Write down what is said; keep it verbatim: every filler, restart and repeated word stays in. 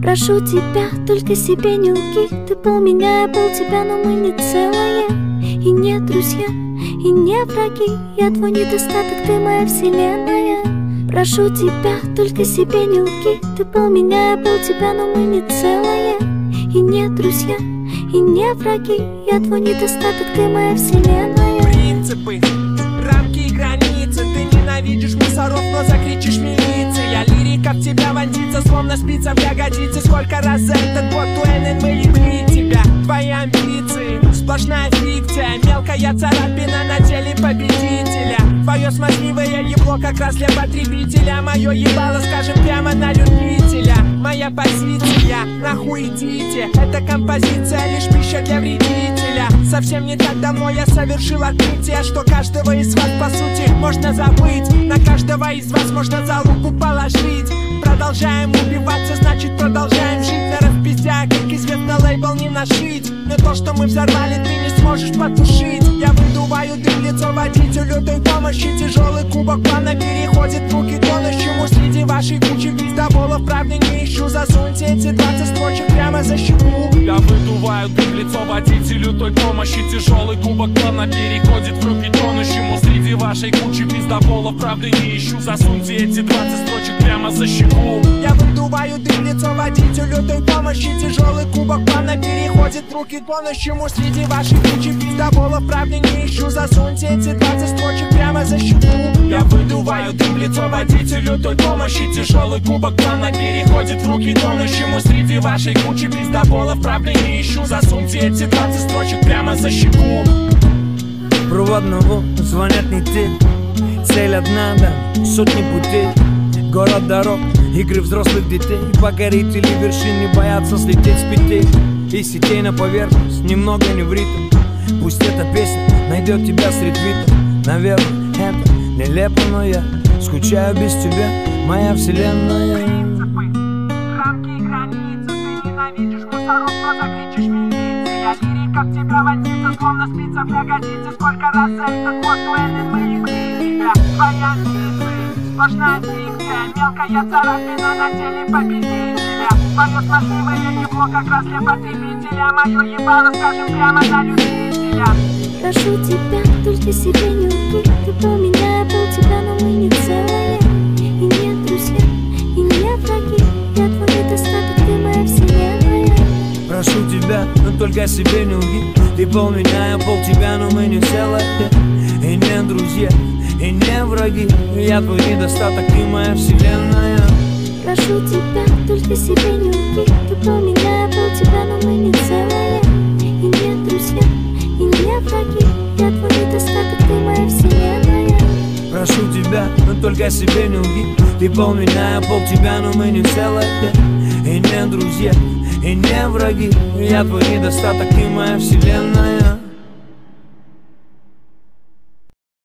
Прошу тебя, только себе не лги. Ты пол меня, я пол тебя, но мы не целое. И не друзья, и не враги. Я твой недостаток, ты моя вселенная. Прошу тебя, только себе не лги. Ты пол меня, я пол тебя, но мы не целое. И не друзья, и не враги. Я твой недостаток, ты моя вселенная. Принципы, рамки и границы. Ты ненавидишь мусоров, но закричишь милиция. Лирика в тебя вонзится, словно спица в ягодице. Сколько раз за этот год Туэнен мы ебли тебя. Твои амбиции, сплошная фикция. Мелкая царапина на теле победителя. Твое смазливое ебло как раз для потребителя. Мое ебало, скажем прямо, на любителя. Моя позиция, нахуй идите. Эта композиция лишь пища для вредителя. Совсем не так давно я совершил открытие, что каждого из вас по сути можно забыть. На каждого из вас можно за руку положить. Продолжаем убиваться, значит продолжаем жить. На распиздя, как известно, лейбл не нашить. Но то, что мы взорвали, ты не сможешь потушить. Я выдуваю дым в лицо водителю той помощи. Тяжелый кубок плавно переходит в руки тонущему. Среди вашей кучи пиздоболов правды не ищу. Засуньте эти двадцать строчек прямо за щеку. Я выдуваю дым в лицо водителю той помощи. Тяжелый кубок плавно переходит в руки тонущему. Среди вашей кучи пиздоболов правды не ищу. Засуньте эти двадцать строчек прямо за щеку. Я выдуваю дым в лицо водителю той помощи. Тяжелый кубок плавно переходит в руки тонущему. Среди вашей кучи пиздоболов правды не ищу. Засуньте эти двадцать строчек прямо за щеку. Я выдуваю дым в лицо водителю той помощи. Тяжелый кубок плавно переходит в руки тонущему. Среди вашей кучи пиздоболов правды не ищу. Засуньте эти двадцать строчек прямо за щеку. Проводного звонят не те. Цель одна, да, сотни путей. Город дорог, игры взрослых детей. Покорители вершин не боятся слететь с петель. И сетей на поверхность, немного не в ритм. Пусть эта песня найдет тебя среди витов. Наверное, это нелепо, но я скучаю без тебя, моя вселенная. Рамки и границы. Ты ненавидишь мусоров, но закричишь милиция. Лирика в тебя вонзится, словно спица в ягодице. Сколько раз за этот год Туэнен мы ебли тебя. Твои амбиции, сплошная фикция. Мелкая царапина на теле победителя. Твое смазливое ебло как раз для потребителя. Мое ебало, скажем прямо, на любителя. Прошу тебя, только себе не лги. Ты пол меня, я пол тебя, но мы не целое. И не друзья, и не враги. Я твой недостаток, ты моя вселенная. Прошу тебя, но только себе не лги. Ты пол меня, я пол тебя, но мы не целое. И не друзья, и не враги. Я твой недостаток, ты моя вселенная. Прошу тебя, только себе не лги. Ты пол меня, я пол тебя, но мы не целое. И не друзья, и не враги. Я твой недостаток, ты моя вселенная. Прошу тебя, но только себе не лги. Ты пол меня, я пол тебя, но мы не целое. И не друзья, и не враги. Я твой недостаток, ты моя вселенная.